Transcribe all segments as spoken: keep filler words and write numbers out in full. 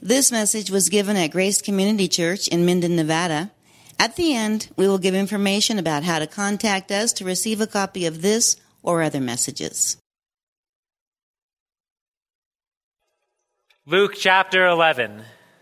This message was given at Grace Community Church in Minden, Nevada. At the end, we will give information about how to contact us to receive a copy of this or other messages. Luke chapter eleven.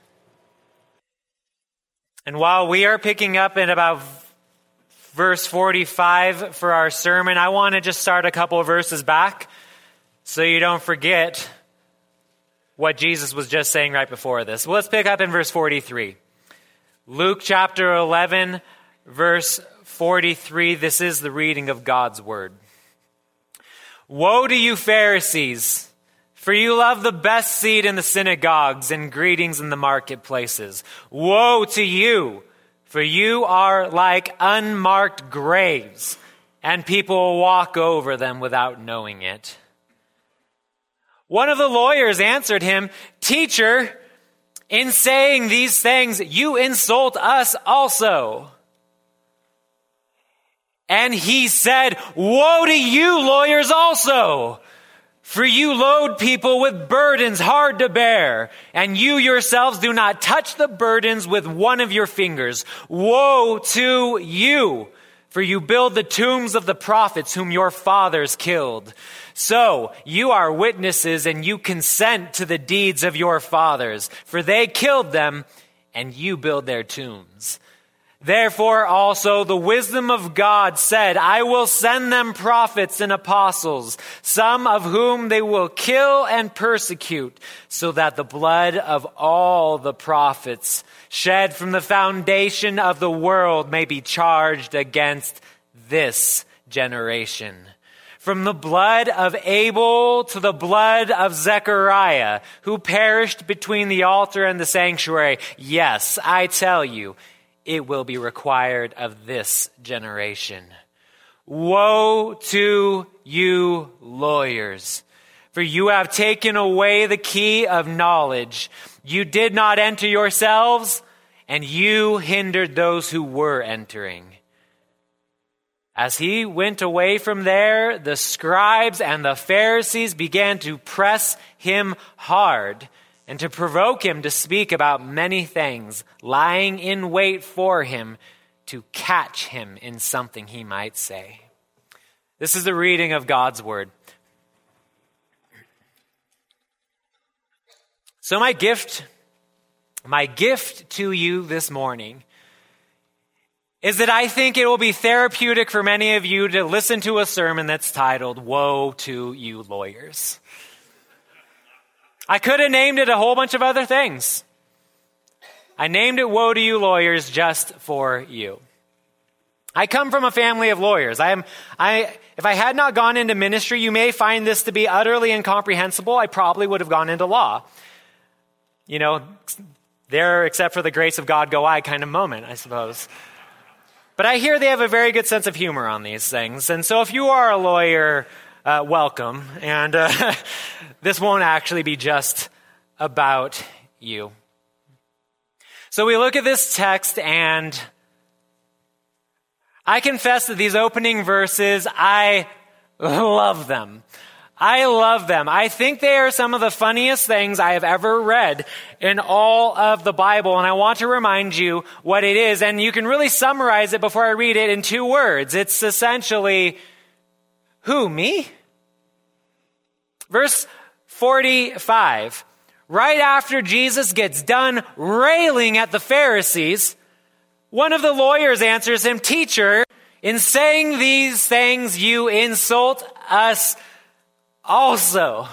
And while we are picking up in about verse forty-five for our sermon, I want to just start a couple of verses back so you don't forget what Jesus was just saying right before this. Well, let's pick up in verse forty-three. Luke chapter eleven, verse forty-three. This is the reading of God's word. Woe to you, Pharisees, for you love the best seat in the synagogues and greetings in the marketplaces. Woe to you, for you are like unmarked graves, and people will walk over them without knowing it. One of the lawyers answered him, "Teacher, in saying these things, you insult us also." And he said, "Woe to you, lawyers also! For you load people with burdens hard to bear, and you yourselves do not touch the burdens with one of your fingers. Woe to you! For you build the tombs of the prophets whom your fathers killed. So you are witnesses, and you consent to the deeds of your fathers, for they killed them, and you build their tombs. Therefore also the wisdom of God said, I will send them prophets and apostles, some of whom they will kill and persecute, so that the blood of all the prophets shed from the foundation of the world may be charged against this generation. From the blood of Abel to the blood of Zechariah, who perished between the altar and the sanctuary. Yes, I tell you, it will be required of this generation. Woe to you, lawyers, for you have taken away the key of knowledge. You did not enter yourselves, and you hindered those who were entering. As he went away from there, the scribes and the Pharisees began to press him hard and to provoke him to speak about many things, lying in wait for him to catch him in something he might say. This is the reading of God's word. So my gift, my gift to you this morning is that I think it will be therapeutic for many of you to listen to a sermon that's titled, Woe to You Lawyers. I could have named it a whole bunch of other things. I named it Woe to You Lawyers just for you. I come from a family of lawyers. I am, I, if I had not gone into ministry, you may find this to be utterly incomprehensible. I probably would have gone into law. You know, there, except for the grace of God go I kind of moment, I suppose. But I hear they have a very good sense of humor on these things. And so if you are a lawyer, Uh, welcome, and uh, this won't actually be just about you. So we look at this text, and I confess that these opening verses, I love them. I love them. I think they are some of the funniest things I have ever read in all of the Bible, and I want to remind you what it is, and you can really summarize it before I read it in two words. It's essentially, who, me? Verse forty-five, right after Jesus gets done railing at the Pharisees, one of the lawyers answers him, Teacher, in saying these things you insult us also.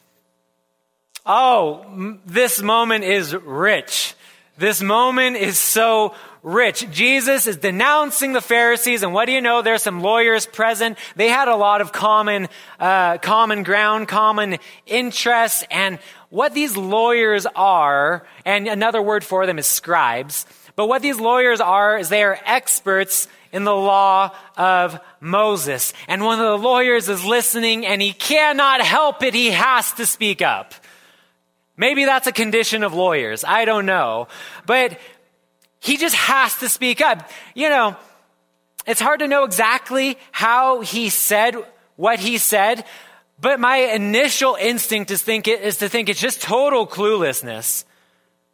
Oh, m- this moment is rich. This moment is so rich. Jesus is denouncing the Pharisees, and what do you know? There's some lawyers present. They had a lot of common, uh, common ground, common interests, and what these lawyers are, and another word for them is scribes, but what these lawyers are is they are experts in the law of Moses. And one of the lawyers is listening, and he cannot help it. He has to speak up. Maybe that's a condition of lawyers. I don't know. But he just has to speak up. You know, it's hard to know exactly how he said what he said, but my initial instinct is think it is to think it's just total cluelessness.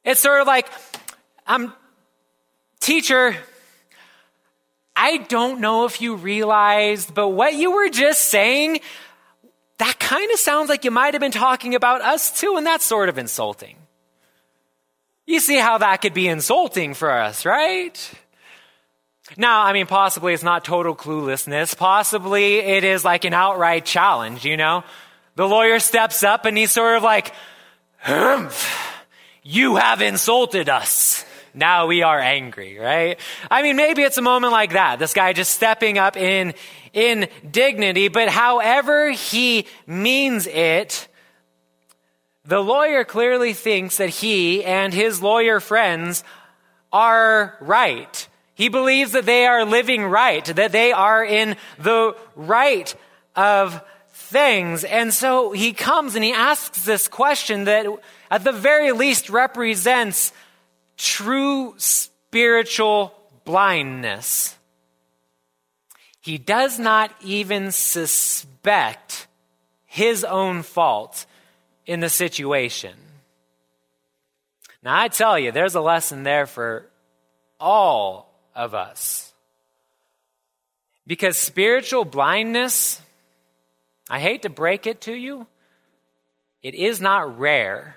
It's sort of like, um, teacher, I don't know if you realized, but what you were just saying, that kind of sounds like you might have been talking about us too, and that's sort of insulting. You see how that could be insulting for us, right? Now, I mean, possibly it's not total cluelessness. Possibly it is like an outright challenge, you know? The lawyer steps up and he's sort of like, humph, you have insulted us. Now we are angry, right? I mean, maybe it's a moment like that. This guy just stepping up in, in dignity, but however he means it, the lawyer clearly thinks that he and his lawyer friends are right. He believes that they are living right, that they are in the right of things. And so he comes and he asks this question that at the very least represents true spiritual blindness. He does not even suspect his own fault in the situation. Now, I tell you, there's a lesson there for all of us. Because spiritual blindness, I hate to break it to you, it is not rare.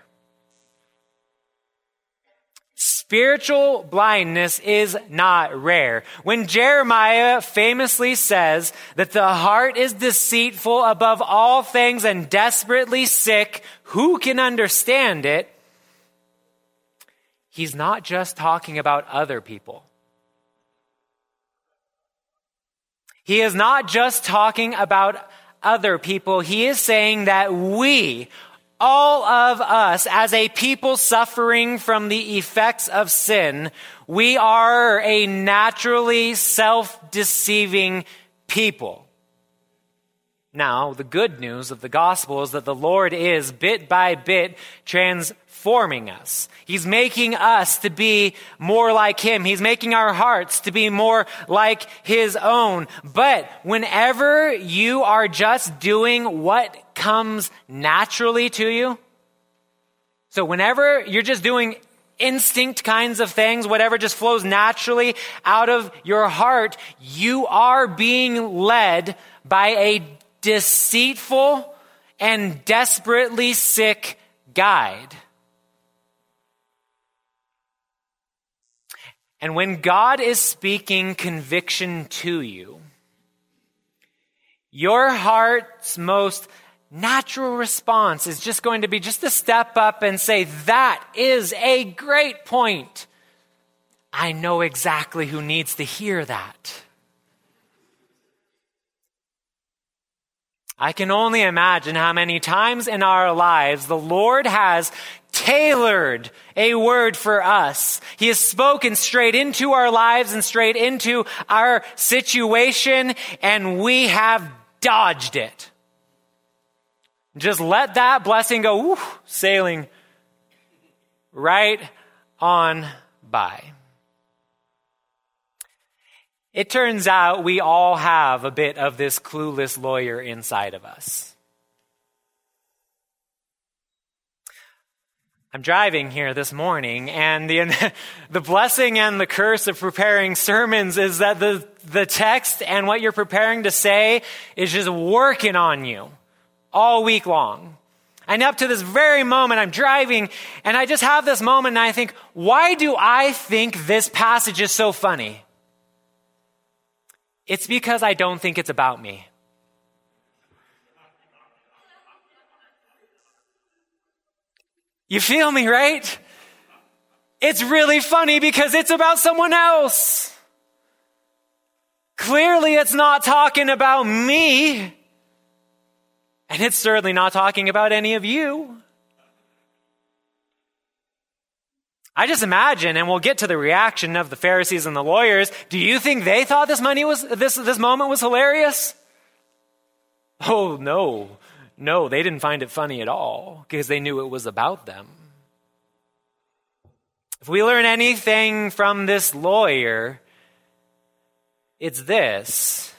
Spiritual blindness is not rare. When Jeremiah famously says that the heart is deceitful above all things and desperately sick, who can understand it? He's not just talking about other people. He is not just talking about other people. He is saying that we, all of us, as a people suffering from the effects of sin, we are a naturally self-deceiving people. Now, the good news of the gospel is that the Lord is, bit by bit, transforming us. He's making us to be more like Him. He's making our hearts to be more like His own. But whenever you are just doing what comes naturally to you, so whenever you're just doing instinct kinds of things, whatever just flows naturally out of your heart, you are being led by a deceitful and desperately sick guide. And when God is speaking conviction to you, your heart's most natural response is just going to be just to step up and say, that is a great point. I know exactly who needs to hear that. I can only imagine how many times in our lives the Lord has tailored a word for us. He has spoken straight into our lives and straight into our situation, and we have dodged it. Just let that blessing go whoo, sailing right on by. It turns out we all have a bit of this clueless lawyer inside of us. I'm driving here this morning, and the, the blessing and the curse of preparing sermons is that the, the text and what you're preparing to say is just working on you all week long. And up to this very moment, I'm driving, and I just have this moment, and I think, why do I think this passage is so funny? It's because I don't think it's about me. You feel me, right? It's really funny because it's about someone else. Clearly, it's not talking about me. And it's certainly not talking about any of you. I just imagine, and we'll get to the reaction of the Pharisees and the lawyers. Do you think they thought this money was this this moment was hilarious? Oh no, no, they didn't find it funny at all because they knew it was about them. If we learn anything from this lawyer, it's this: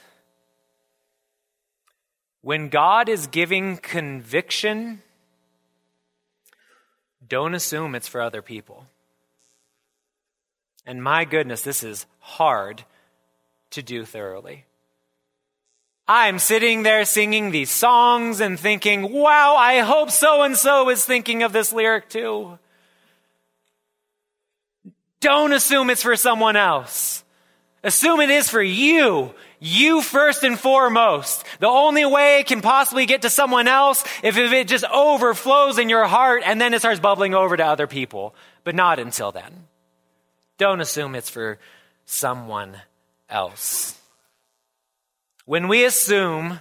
when God is giving conviction, don't assume it's for other people. And my goodness, this is hard to do thoroughly. I'm sitting there singing these songs and thinking, wow, I hope so-and-so is thinking of this lyric too. Don't assume it's for someone else. Assume it is for you. You first and foremost. The only way it can possibly get to someone else if, if it just overflows in your heart and then it starts bubbling over to other people. But not until then. Don't assume it's for someone else. When we assume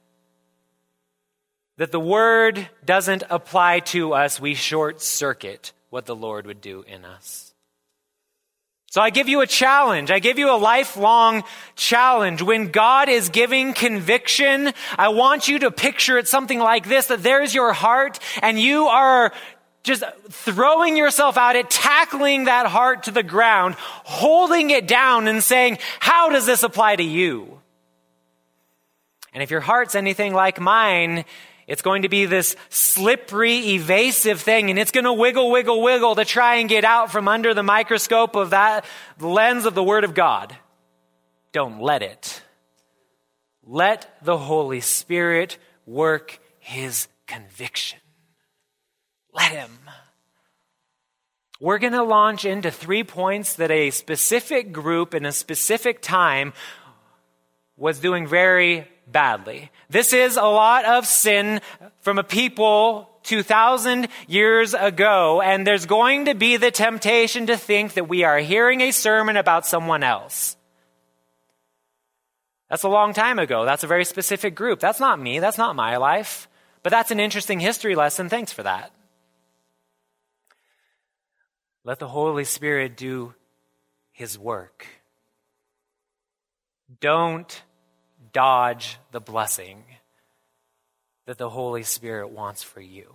that the word doesn't apply to us, we short circuit what the Lord would do in us. So I give you a challenge. I give you a lifelong challenge. When God is giving conviction, I want you to picture it something like this, that there's your heart and you are just throwing yourself at it, tackling that heart to the ground, holding it down and saying, how does this apply to you? And if your heart's anything like mine, it's going to be this slippery, evasive thing, and it's going to wiggle, wiggle, wiggle to try and get out from under the microscope of that lens of the Word of God. Don't let it. Let the Holy Spirit work His conviction. Let Him. We're going to launch into three points that a specific group in a specific time was doing very badly. This is a lot of sin from a people two thousand years ago, and there's going to be the temptation to think that we are hearing a sermon about someone else. That's a long time ago. That's a very specific group. That's not me. That's not my life. But that's an interesting history lesson. Thanks for that. Let the Holy Spirit do His work. Don't dodge the blessing that the Holy Spirit wants for you.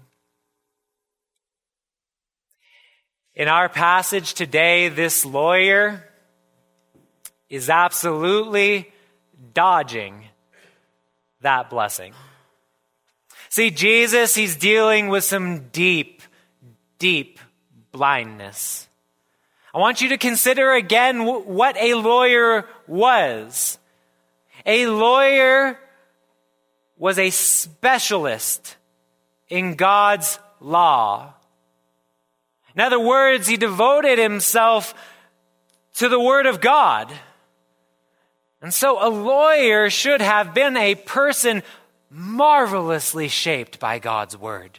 In our passage today, this lawyer is absolutely dodging that blessing. See, Jesus, He's dealing with some deep, deep blindness. I want you to consider again what a lawyer was. A lawyer was a specialist in God's law. In other words, he devoted himself to the Word of God. And so a lawyer should have been a person marvelously shaped by God's Word.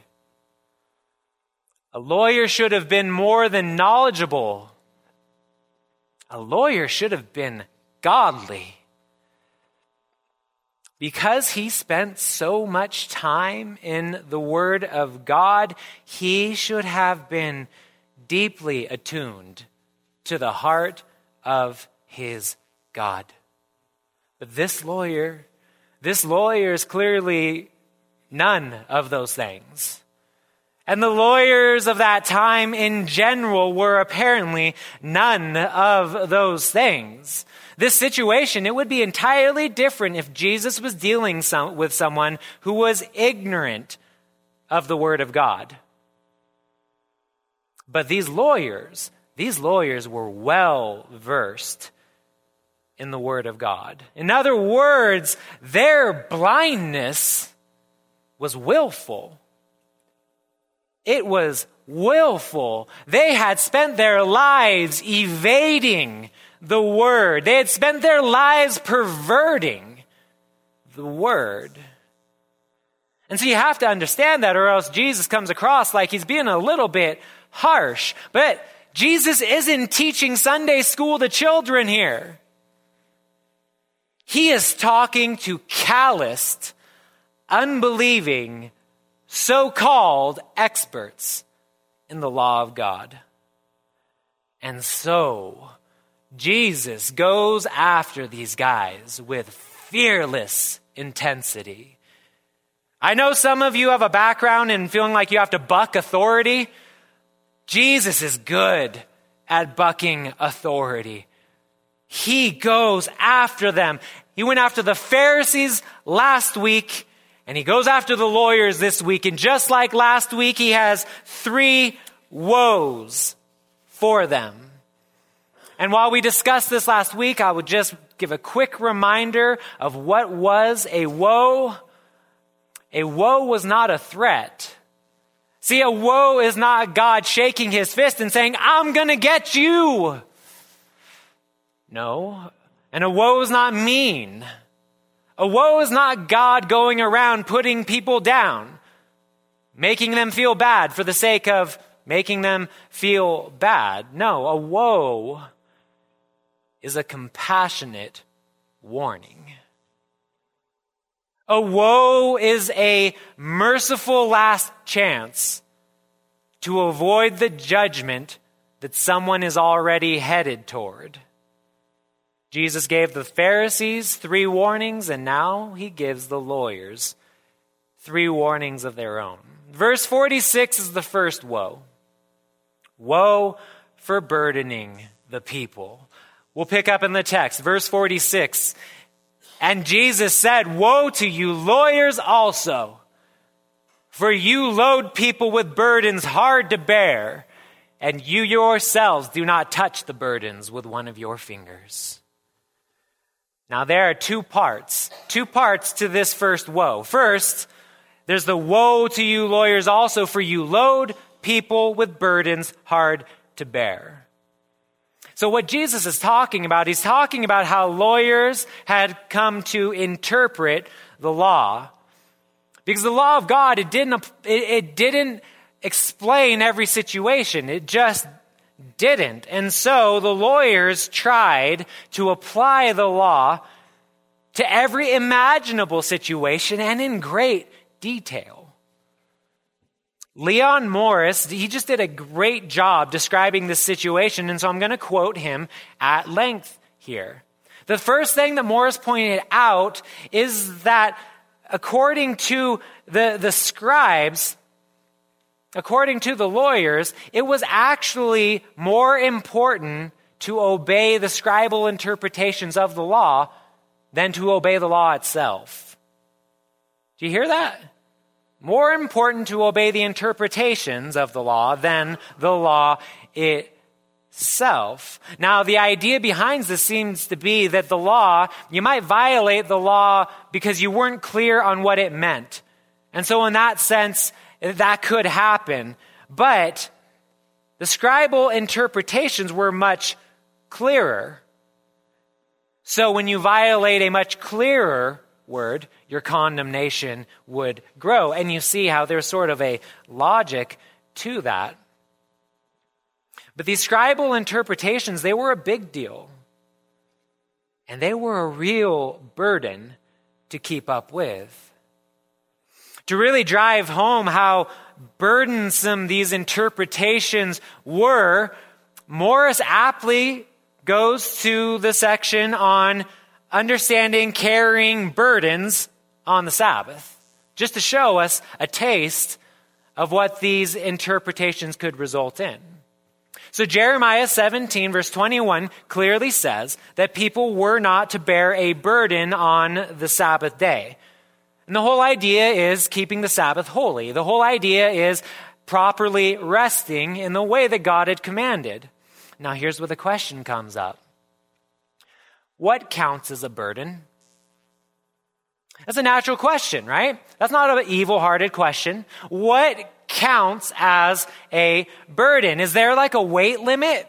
A lawyer should have been more than knowledgeable. A lawyer should have been godly. Because he spent so much time in the Word of God, he should have been deeply attuned to the heart of his God. But this lawyer, this lawyer is clearly none of those things. And the lawyers of that time in general were apparently none of those things. This situation, it would be entirely different if Jesus was dealing some, with someone who was ignorant of the Word of God. But these lawyers, these lawyers were well versed in the Word of God. In other words, their blindness was willful. It was willful. They had spent their lives evading the Word. They had spent their lives perverting the Word. And so you have to understand that, or else Jesus comes across like he's being a little bit harsh. But Jesus isn't teaching Sunday school to children here. He is talking to calloused, unbelieving, so-called experts in the law of God. And so Jesus goes after these guys with fearless intensity. I know some of you have a background in feeling like you have to buck authority. Jesus is good at bucking authority. He goes after them. He went after the Pharisees last week, And he goes after the lawyers this week. And just like last week, he has three woes for them. And while we discussed this last week, I would just give a quick reminder of what was a woe. A woe was not a threat. See, a woe is not God shaking his fist and saying, I'm going to get you. No. And a woe is not mean. A woe is not God going around putting people down, making them feel bad for the sake of making them feel bad. No, a woe is a compassionate warning. A woe is a merciful last chance to avoid the judgment that someone is already headed toward. Jesus gave the Pharisees three warnings, and now he gives the lawyers three warnings of their own. Verse forty-six is the first woe. Woe for burdening the people. We'll pick up in the text. Verse forty-six. And Jesus said, woe to you lawyers also, for you load people with burdens hard to bear, and you yourselves do not touch the burdens with one of your fingers. Now there are two parts, two parts to this first woe. First, there's the woe to you lawyers also, for you load people with burdens hard to bear. So what Jesus is talking about, he's talking about how lawyers had come to interpret the law. Because the law of God, it didn't, it, it didn't explain every situation. It just didn't. And so the lawyers tried to apply the law to every imaginable situation and in great detail. Leon Morris, he just did a great job describing this situation, and so I'm going to quote him at length here. The first thing that Morris pointed out is that according to the, the scribes, according to the lawyers, it was actually more important to obey the scribal interpretations of the law than to obey the law itself. Do you hear that? More important to obey the interpretations of the law than the law itself. Now, the idea behind this seems to be that the law, you might violate the law because you weren't clear on what it meant. And so in that sense, that could happen. But the scribal interpretations were much clearer. So when you violate a much clearer word, your condemnation would grow. And you see how there's sort of a logic to that. But these scribal interpretations, they were a big deal. And they were a real burden to keep up with. To really drive home how burdensome these interpretations were, Morris aptly goes to the section on understanding carrying burdens on the Sabbath, just to show us a taste of what these interpretations could result in. So Jeremiah seventeen, verse twenty-one, clearly says that people were not to bear a burden on the Sabbath day. And the whole idea is keeping the Sabbath holy. The whole idea is properly resting in the way that God had commanded. Now here's where the question comes up. What counts as a burden? That's a natural question, right? That's not an evil-hearted question. What counts as a burden? Is there like a weight limit?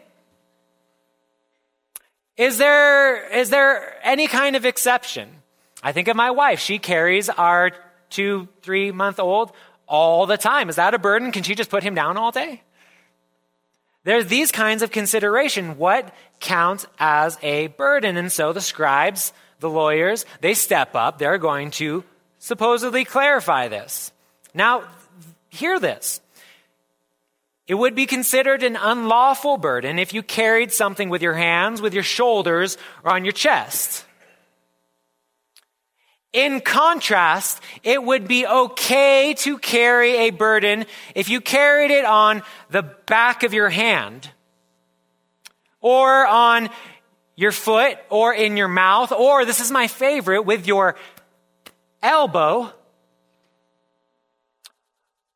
Is there, is there any kind of exception? I think of my wife. She carries our two, three-month-old all the time. Is that a burden? Can she just put him down all day? There's these kinds of consideration. What counts as a burden? And so the scribes, the lawyers, they step up. They're going to supposedly clarify this. Now, hear this. It would be considered an unlawful burden if you carried something with your hands, with your shoulders, or on your chest. In contrast, it would be okay to carry a burden if you carried it on the back of your hand, or on your foot, or in your mouth, or, this is my favorite, with your elbow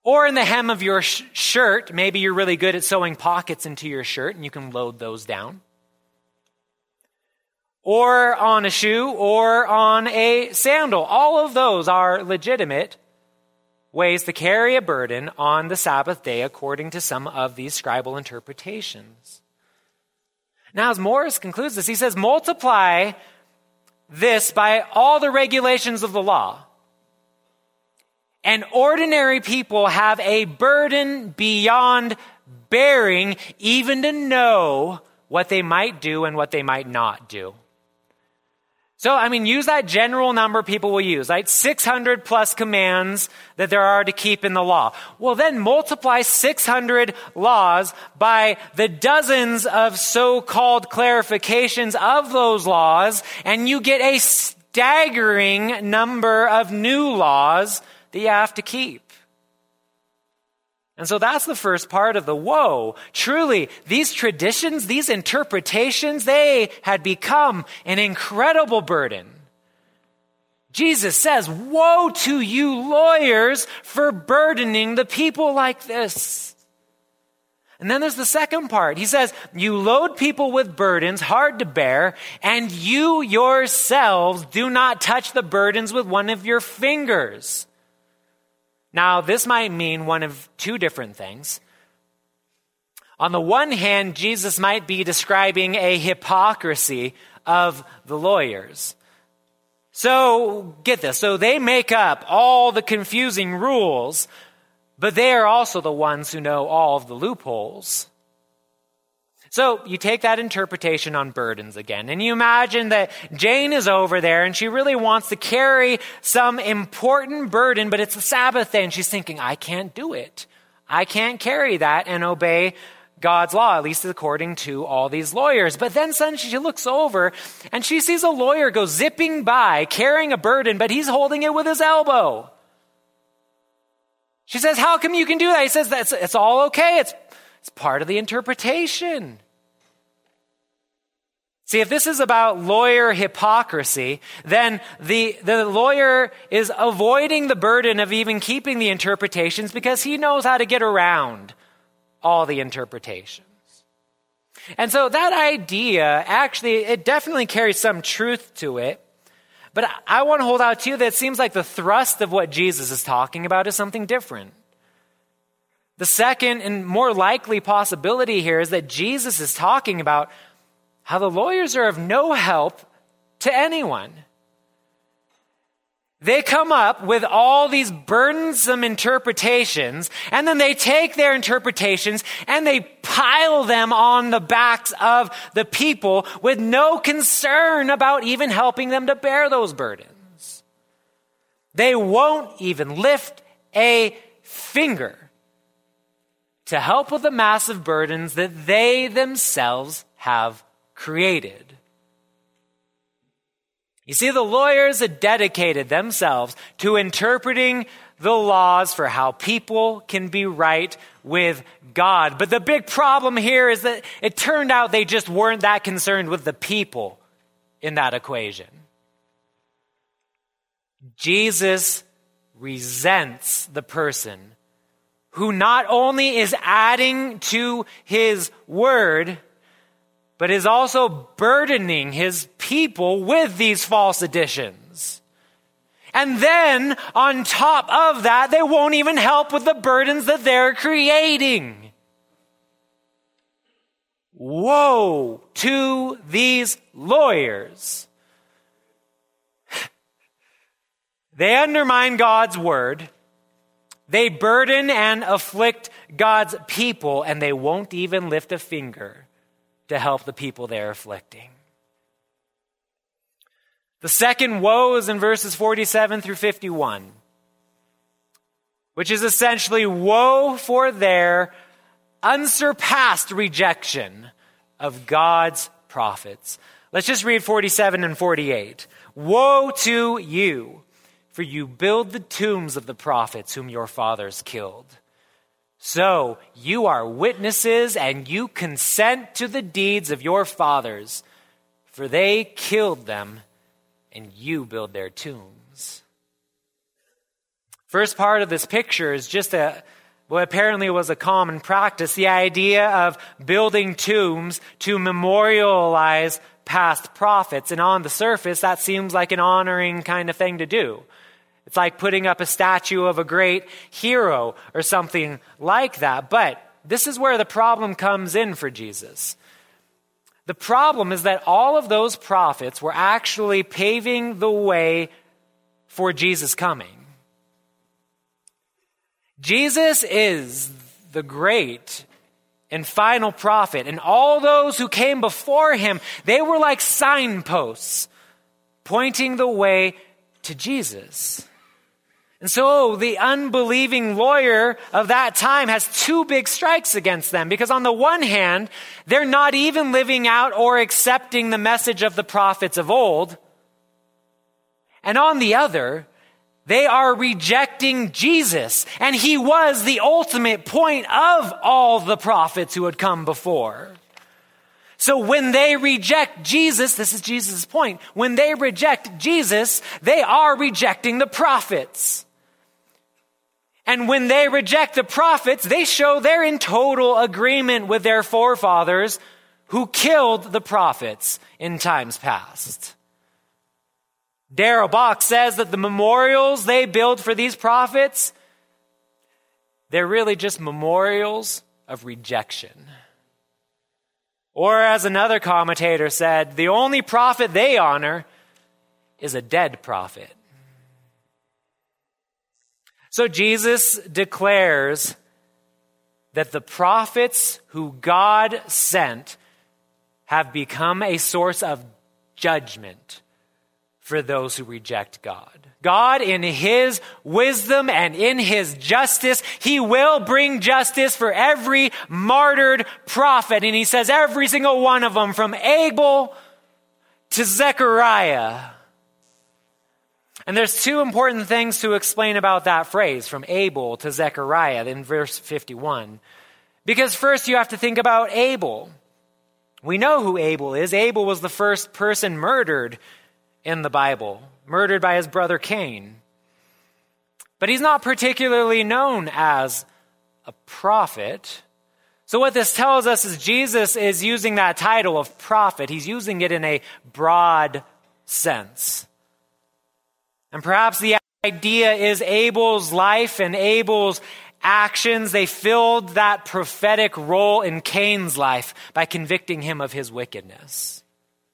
Or in the hem of your sh- shirt. Maybe you're really good at sewing pockets into your shirt and you can load those down. Or on a shoe or on a sandal. All of those are legitimate ways to carry a burden on the Sabbath day according to some of these scribal interpretations. Now, as Morris concludes this, he says, multiply this by all the regulations of the law. And ordinary people have a burden beyond bearing, even to know what they might do and what they might not do. So, I mean, use that general number people will use, right? six hundred plus commands that there are to keep in the law. Well, then multiply six hundred laws by the dozens of so-called clarifications of those laws, and you get a staggering number of new laws that you have to keep. And so that's the first part of the woe. Truly, these traditions, these interpretations, they had become an incredible burden. Jesus says, woe to you lawyers for burdening the people like this. And then there's the second part. He says, you load people with burdens hard to bear, and you yourselves do not touch the burdens with one of your fingers. Now, this might mean one of two different things. On the one hand, Jesus might be describing a hypocrisy of the lawyers. So, get this. So they make up all the confusing rules, but they are also the ones who know all of the loopholes. So you take that interpretation on burdens again, and you imagine that Jane is over there and she really wants to carry some important burden, but it's a Sabbath day and she's thinking, I can't do it. I can't carry that and obey God's law, at least according to all these lawyers. But then suddenly she looks over and she sees a lawyer go zipping by carrying a burden, but he's holding it with his elbow. She says, how come you can do that? He says, that's it's all okay. It's It's part of the interpretation. See, if this is about lawyer hypocrisy, then the, the lawyer is avoiding the burden of even keeping the interpretations because he knows how to get around all the interpretations. And so that idea, actually, it definitely carries some truth to it. But I want to hold out to you that it seems like the thrust of what Jesus is talking about is something different. The second and more likely possibility here is that Jesus is talking about how the lawyers are of no help to anyone. They come up with all these burdensome interpretations, and then they take their interpretations and they pile them on the backs of the people with no concern about even helping them to bear those burdens. They won't even lift a finger to help with the massive burdens that they themselves have created. You see, the lawyers had dedicated themselves to interpreting the laws for how people can be right with God. But the big problem here is that it turned out they just weren't that concerned with the people in that equation. Jesus resents the person who not only is adding to his word, but is also burdening his people with these false additions. And then, on top of that, they won't even help with the burdens that they're creating. Woe to these lawyers. They undermine God's word. They burden and afflict God's people, and they won't even lift a finger to help the people they're afflicting. The second woe is in verses forty-seven through fifty-one, which is essentially woe for their unsurpassed rejection of God's prophets. Let's just read forty-seven and forty-eight. Woe to you, for you build the tombs of the prophets whom your fathers killed. So you are witnesses and you consent to the deeds of your fathers, for they killed them and you build their tombs. First part of this picture is just a what apparently was a common practice, the idea of building tombs to memorialize past prophets. And on the surface, that seems like an honoring kind of thing to do. It's like putting up a statue of a great hero or something like that. But this is where the problem comes in for Jesus. The problem is that all of those prophets were actually paving the way for Jesus coming. Jesus is the great and final prophet, and all those who came before him, they were like signposts pointing the way to Jesus. And so the unbelieving lawyer of that time has two big strikes against them, because on the one hand, they're not even living out or accepting the message of the prophets of old. And on the other, they are rejecting Jesus. And he was the ultimate point of all the prophets who had come before. So when they reject Jesus, this is Jesus' point, when they reject Jesus, they are rejecting the prophets. And when they reject the prophets, they show they're in total agreement with their forefathers who killed the prophets in times past. Darrell Bock says that the memorials they build for these prophets, they're really just memorials of rejection. Or as another commentator said, the only prophet they honor is a dead prophet. So Jesus declares that the prophets who God sent have become a source of judgment for those who reject God. God, in his wisdom and in his justice, he will bring justice for every martyred prophet. And he says every single one of them, from Abel to Zechariah. And there's two important things to explain about that phrase, from Abel to Zechariah, in verse fifty-one. Because first you have to think about Abel. We know who Abel is. Abel was the first person murdered in the Bible, murdered by his brother Cain. But he's not particularly known as a prophet. So what this tells us is Jesus is using that title of prophet. He's using it in a broad sense. And perhaps the idea is Abel's life and Abel's actions, they filled that prophetic role in Cain's life by convicting him of his wickedness.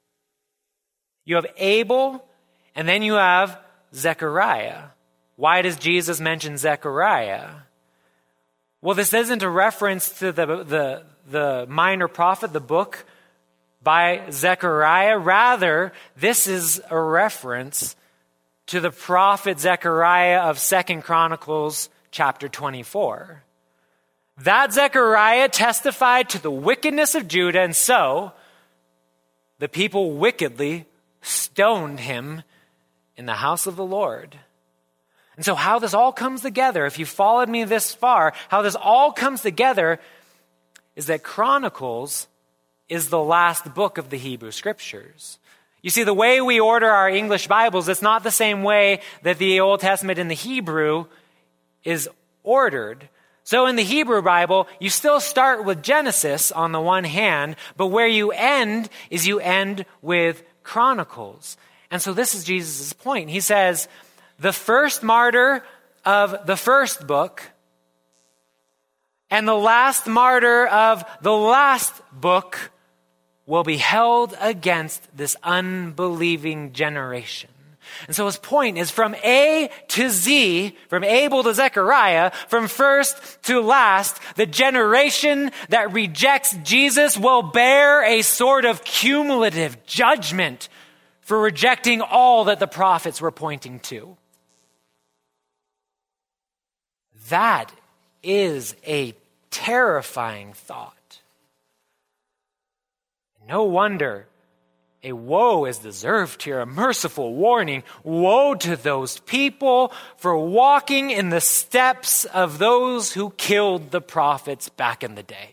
You have Abel, and then you have Zechariah. Why does Jesus mention Zechariah? Well, this isn't a reference to the, the, the minor prophet, the book by Zechariah. Rather, this is a reference to the prophet Zechariah of Second Chronicles chapter twenty-four. That Zechariah testified to the wickedness of Judah, and so the people wickedly stoned him in the house of the Lord. And so how this all comes together, if you followed me this far, how this all comes together is that Chronicles is the last book of the Hebrew Scriptures. You see, the way we order our English Bibles, it's not the same way that the Old Testament in the Hebrew is ordered. So in the Hebrew Bible, you still start with Genesis on the one hand, but where you end is you end with Chronicles. And so this is Jesus' point. He says, the first martyr of the first book and the last martyr of the last book will be held against this unbelieving generation. And so his point is from A to Z, from Abel to Zechariah, from first to last, the generation that rejects Jesus will bear a sort of cumulative judgment for rejecting all that the prophets were pointing to. That is a terrifying thought. No wonder a woe is deserved here, a merciful warning. Woe to those people for walking in the steps of those who killed the prophets back in the day.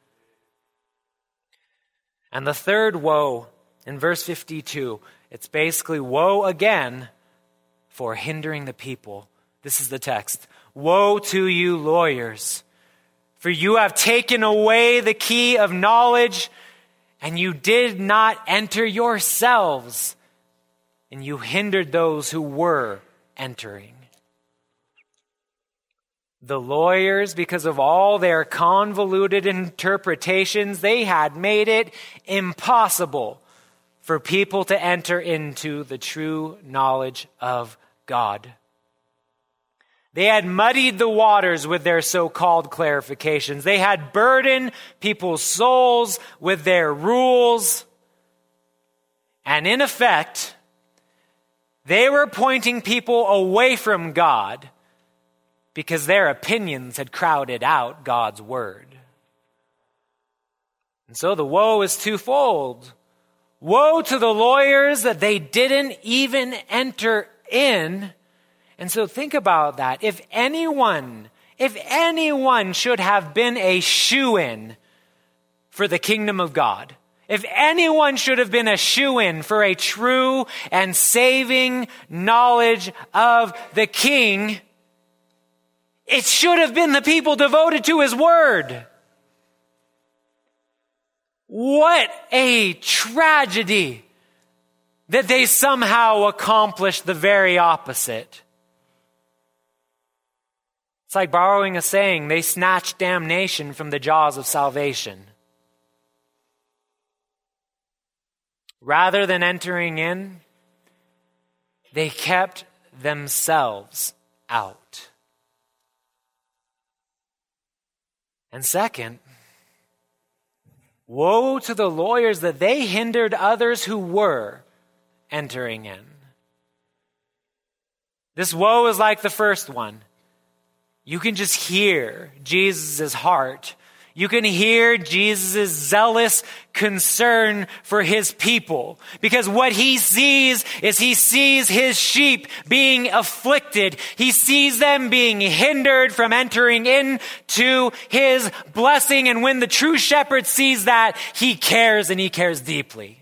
And the third woe in verse fifty-two, it's basically woe again for hindering the people This is the text. Woe to you, lawyers, for you have taken away the key of knowledge, and you did not enter yourselves, and you hindered those who were entering. The lawyers, because of all their convoluted interpretations, they had made it impossible for people to enter into the true knowledge of God. They had muddied the waters with their so-called clarifications. They had burdened people's souls with their rules. And in effect, they were pointing people away from God because their opinions had crowded out God's word. And so the woe is twofold. Woe to the lawyers that they didn't even enter in. And so think about that. If anyone, if anyone should have been a shoo-in for the kingdom of God, if anyone should have been a shoo-in for a true and saving knowledge of the King, it should have been the people devoted to his word. What a tragedy that they somehow accomplished the very opposite. It's like borrowing a saying, they snatched damnation from the jaws of salvation. Rather than entering in, they kept themselves out. And second, woe to the lawyers that they hindered others who were entering in. This woe is like the first one. You can just hear Jesus' heart. You can hear Jesus' zealous concern for his people. Because what he sees is he sees his sheep being afflicted. He sees them being hindered from entering into his blessing. And when the true shepherd sees that, he cares, and he cares deeply.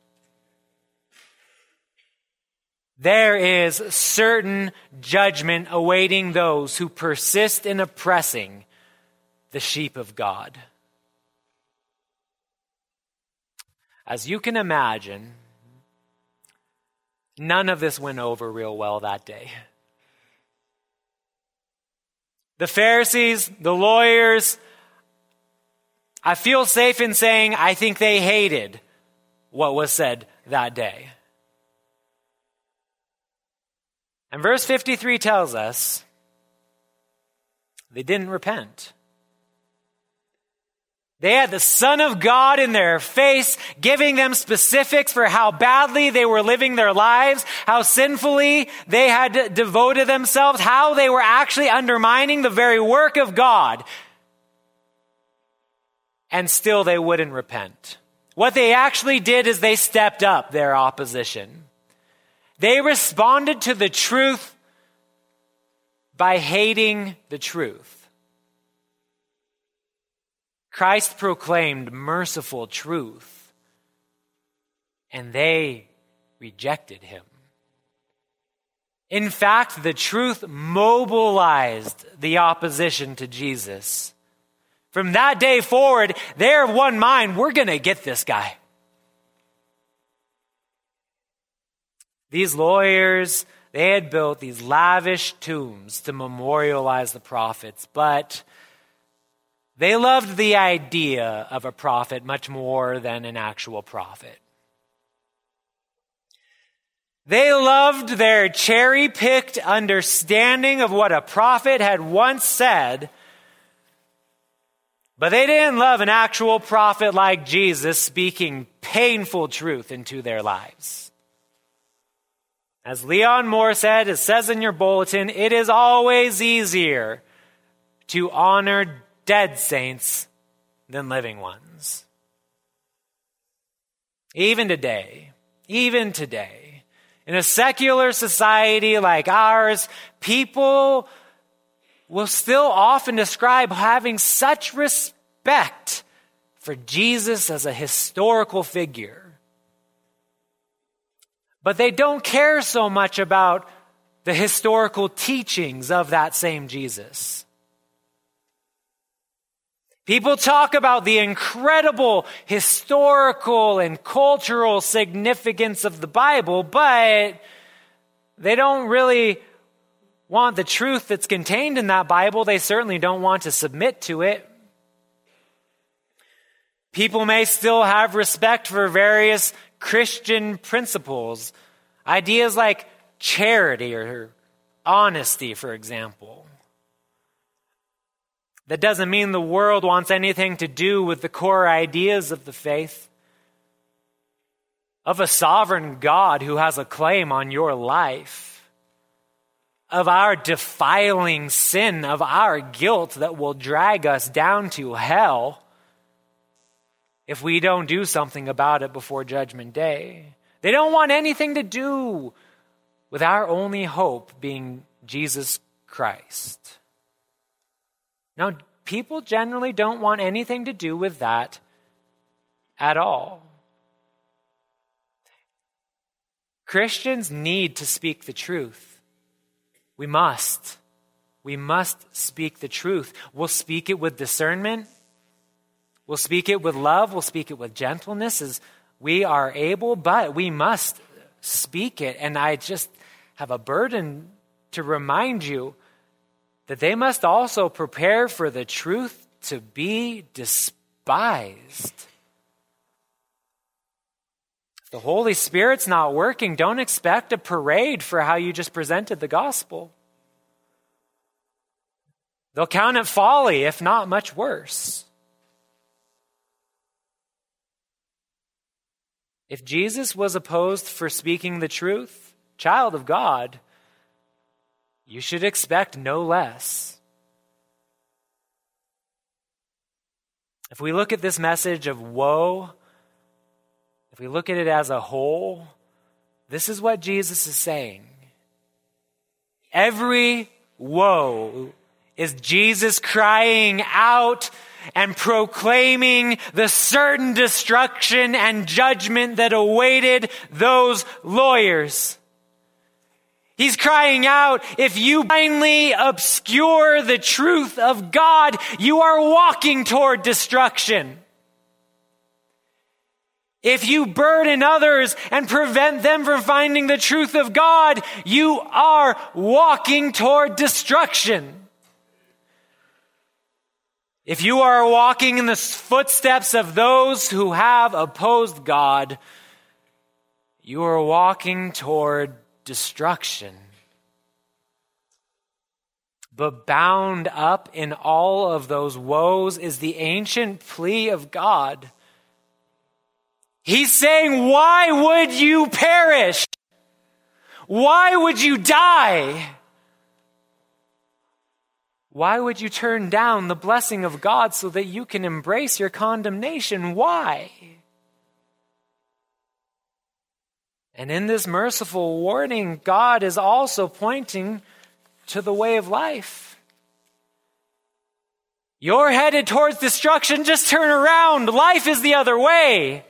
There is certain judgment awaiting those who persist in oppressing the sheep of God. As you can imagine, none of this went over real well that day. The Pharisees, the lawyers, I feel safe in saying I think they hated what was said that day. And verse fifty-three tells us they didn't repent. They had the Son of God in their face, giving them specifics for how badly they were living their lives, how sinfully they had devoted themselves, how they were actually undermining the very work of God. And still they wouldn't repent. What they actually did is they stepped up their opposition. They responded to the truth by hating the truth. Christ proclaimed merciful truth, and they rejected him. In fact, the truth mobilized the opposition to Jesus. From that day forward, they're of one mind, we're going to get this guy. These lawyers, they had built these lavish tombs to memorialize the prophets, but they loved the idea of a prophet much more than an actual prophet. They loved their cherry-picked understanding of what a prophet had once said, but they didn't love an actual prophet like Jesus speaking painful truth into their lives. As Leon Moore said, it says in your bulletin, it is always easier to honor dead saints than living ones. Even today, even today, in a secular society like ours, people will still often describe having such respect for Jesus as a historical figure. But they don't care so much about the historical teachings of that same Jesus. People talk about the incredible historical and cultural significance of the Bible, but they don't really want the truth that's contained in that Bible. They certainly don't want to submit to it. People may still have respect for various Christian principles, ideas like charity or honesty, for example. That doesn't mean the world wants anything to do with the core ideas of the faith, of a sovereign God who has a claim on your life, of our defiling sin, of our guilt that will drag us down to hell if we don't do something about it before Judgment Day. They don't want anything to do with our only hope being Jesus Christ. Now, people generally don't want anything to do with that at all. Christians need to speak the truth. We must. We must speak the truth. We'll speak it with discernment. We'll speak it with love. We'll speak it with gentleness as we are able, but we must speak it. And I just have a burden to remind you that they must also prepare for the truth to be despised. If the Holy Spirit's not working, don't expect a parade for how you just presented the gospel. They'll count it folly, if not much worse. If Jesus was opposed for speaking the truth, child of God, you should expect no less. If we look at this message of woe, if we look at it as a whole, this is what Jesus is saying. Every woe is Jesus crying out and proclaiming the certain destruction and judgment that awaited those lawyers. He's crying out, if you blindly obscure the truth of God, you are walking toward destruction. If you burden others and prevent them from finding the truth of God, you are walking toward destruction. If you are walking in the footsteps of those who have opposed God, you are walking toward destruction. But bound up in all of those woes is the ancient plea of God. He's saying, why would you perish? Why would you die? Why would you turn down the blessing of God so that you can embrace your condemnation? Why? And in this merciful warning, God is also pointing to the way of life. You're headed towards destruction, just turn around. Life is the other way.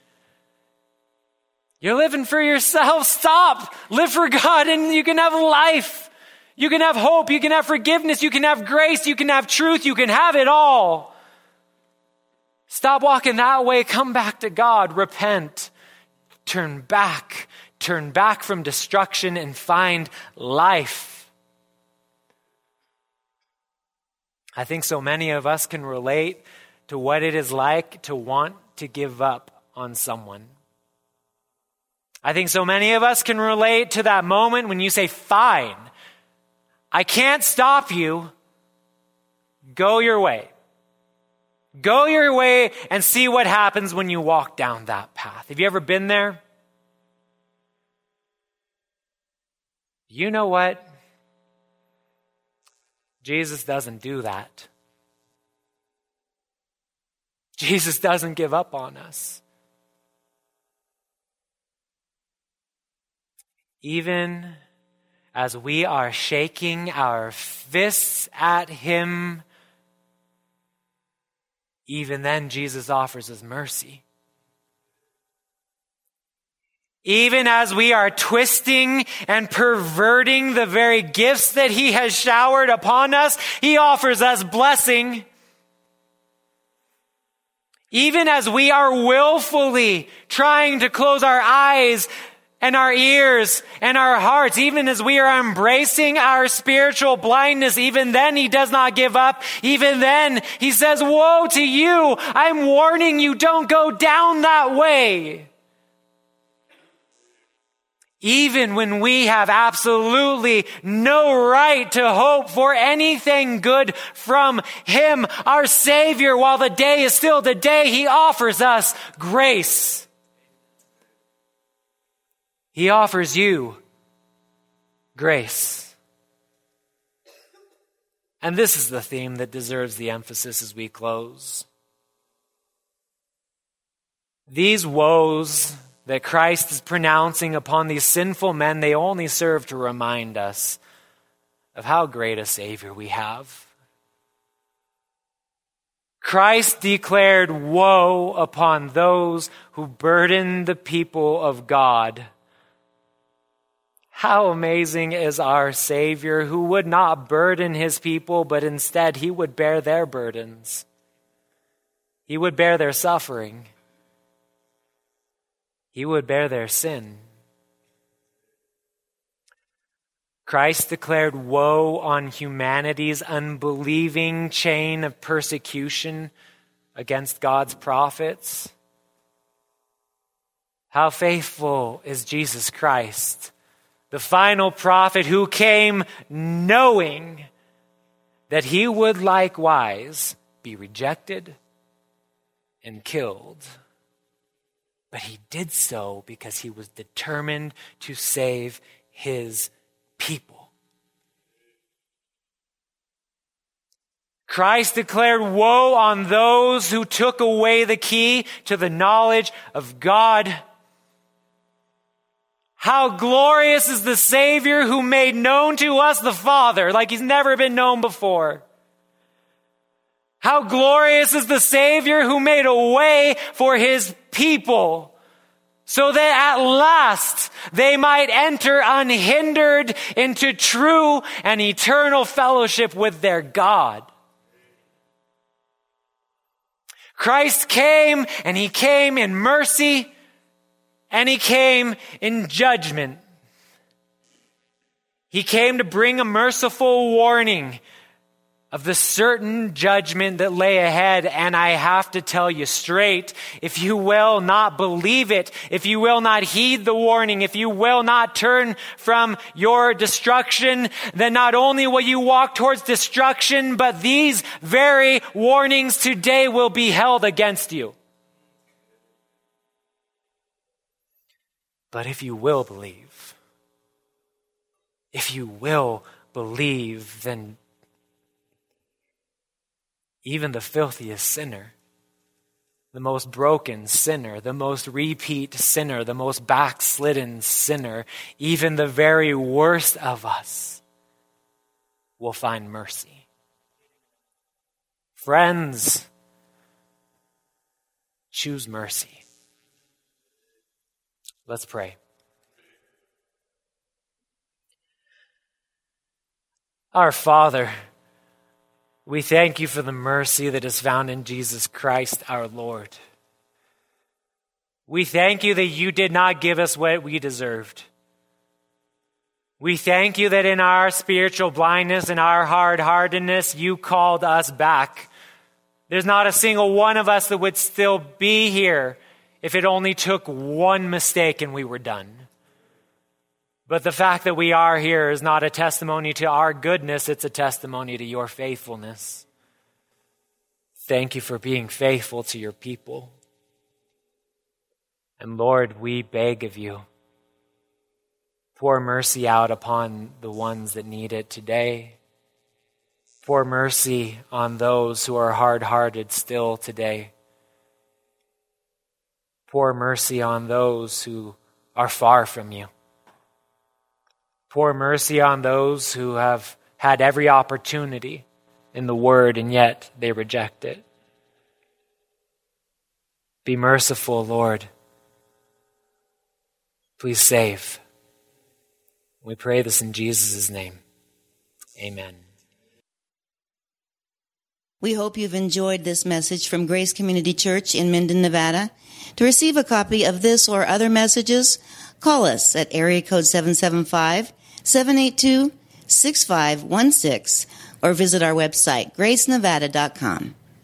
You're living for yourself, stop. Live for God and you can have life. You can have hope, you can have forgiveness, you can have grace, you can have truth, you can have it all. Stop walking that way, come back to God, repent, turn back, turn back from destruction and find life. I think so many of us can relate to what it is like to want to give up on someone. I think so many of us can relate to that moment when you say, fine, I can't stop you. Go your way. Go your way and see what happens when you walk down that path. Have you ever been there? You know what? Jesus doesn't do that. Jesus doesn't give up on us. Even as we are shaking our fists at him, even then Jesus offers us mercy. Even as we are twisting and perverting the very gifts that he has showered upon us, he offers us blessing. Even as we are willfully trying to close our eyes and our ears and our hearts, even as we are embracing our spiritual blindness, even then he does not give up. Even then he says, woe to you. I'm warning you, don't go down that way. Even when we have absolutely no right to hope for anything good from him, our Savior, while the day is still the day, he offers us grace. He offers you grace. And this is the theme that deserves the emphasis as we close. These woes that Christ is pronouncing upon these sinful men, they only serve to remind us of how great a Savior we have. Christ declared woe upon those who burden the people of God. How amazing is our Savior, who would not burden his people, but instead he would bear their burdens. He would bear their suffering. He would bear their sin. Christ declared woe on humanity's unbelieving chain of persecution against God's prophets. How faithful is Jesus Christ, the final prophet who came knowing that he would likewise be rejected and killed. But he did so because he was determined to save his people. Christ declared woe on those who took away the key to the knowledge of God. How glorious is the Savior who made known to us the Father like he's never been known before. How glorious is the Savior who made a way for his people so that at last they might enter unhindered into true and eternal fellowship with their God. Christ came, and he came in mercy, and he came in judgment. He came to bring a merciful warning of the certain judgment that lay ahead. And I have to tell you straight, if you will not believe it, if you will not heed the warning, if you will not turn from your destruction, then not only will you walk towards destruction, but these very warnings today will be held against you. But if you will believe, if you will believe, then even the filthiest sinner, the most broken sinner, the most repeat sinner, the most backslidden sinner, even the very worst of us will find mercy. Friends, choose mercy. Let's pray. Our Father, we thank you for the mercy that is found in Jesus Christ our Lord. We thank you that you did not give us what we deserved. We thank you that in our spiritual blindness and our hard-heartedness, you called us back. There's not a single one of us that would still be here if it only took one mistake and we were done. But the fact that we are here is not a testimony to our goodness, it's a testimony to your faithfulness. Thank you for being faithful to your people. And Lord, we beg of you, pour mercy out upon the ones that need it today. Pour mercy on those who are hard-hearted still today. Pour mercy on those who are far from you. Pour mercy on those who have had every opportunity in the word and yet they reject it. Be merciful, Lord. Please save. We pray this in Jesus' name. Amen. We hope you've enjoyed this message from Grace Community Church in Minden, Nevada. To receive a copy of this or other messages, call us at area code seven seven five, seven eight two, six five one six or visit our website, grace nevada dot com.